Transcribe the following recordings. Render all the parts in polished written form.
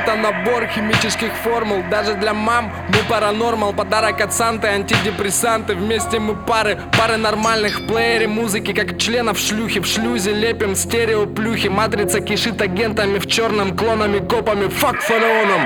это набор химических формул. Даже для мам мы паранормал. Подарок от Санты, антидепрессанты. Вместе мы пары нормальных. Плеере музыки, как членов шлюхи. В шлюзе лепим стереоплюхи. Матрица кишит агентами в черном, клонами, копами. Фак фараоном.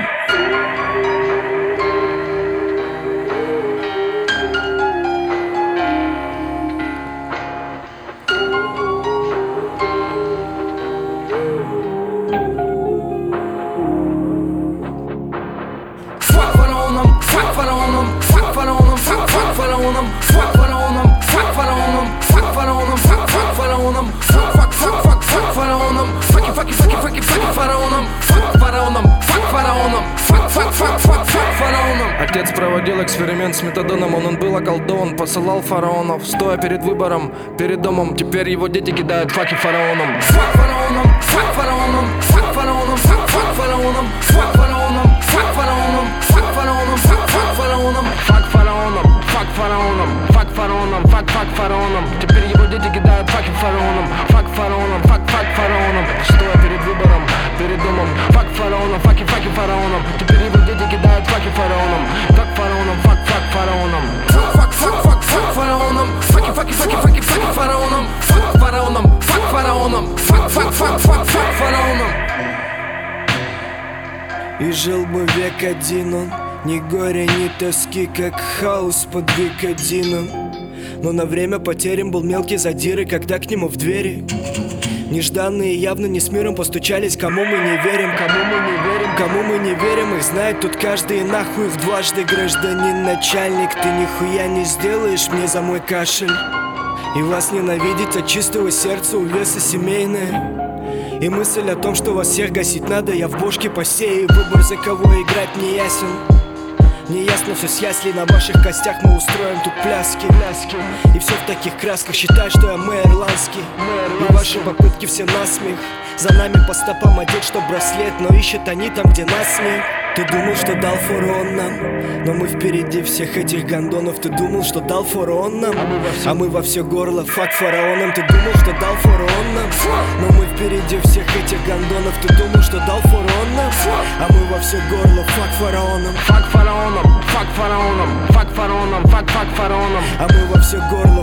Отец проводил эксперимент с метадоном, он был околдован, посылал фараонов, стоя перед выбором, перед домом. Теперь его дети кидают факи фараонам. Фак фараонам, фак фараонам, фак фараонам, фак фараонам, фак фараонам, фак фараонам, фак фараонам, фак фараонам, фак фараонам, фак фараонам, фак фараонам, фак фараонам. Теперь его дети кидают факи фараонам, фак фараонам, фак фараонам, стоя перед выбором, перед домом. Фак фараонам, факи фараонам. Теперь его дети кидают факи фараонам, фак фараонам, фак фараонам, фак фараонам, факи фараонам, фак фараонам, фак фараонам, фак фараонам. И жил бы век один он, ни горя, ни тоски, как хаос под Викодином. Но на время потерян был мелкий задиры, когда к нему в двери нежданные явно не с миром постучались. Кому мы не верим, кому мы не верим, кому мы не верим. Их знает тут каждый, нахуй их дважды. Гражданин начальник, ты нихуя не сделаешь мне за мой кашель. И вас ненавидеть от чистого сердца, увеса семейная. И мысль о том, что вас всех гасить надо, я в бошке посею. Выбор, за кого играть, не ясен. Мне ясно все с яслей, на ваших костях мы устроим тут пляски. И все в таких красках, считай, что я мэр ирландский. И ваши попытки все насмех. За нами по стопам одеть, что браслет, но ищут они там, где нас нет. Ты думал, что дал фурон нам, но мы впереди всех этих гондонов. Ты думал, что дал фурон нам, а мы во все горло. Фак фараонам. Ты думал, что дал фурон нам, но мы впереди всех этих гондонов. Ты думал, что дал фурон нам, а мы во все горло. Фак фараонам, фак фараонам, фак фараонам, фак фараонам, фак фараонам, а мы во все горло.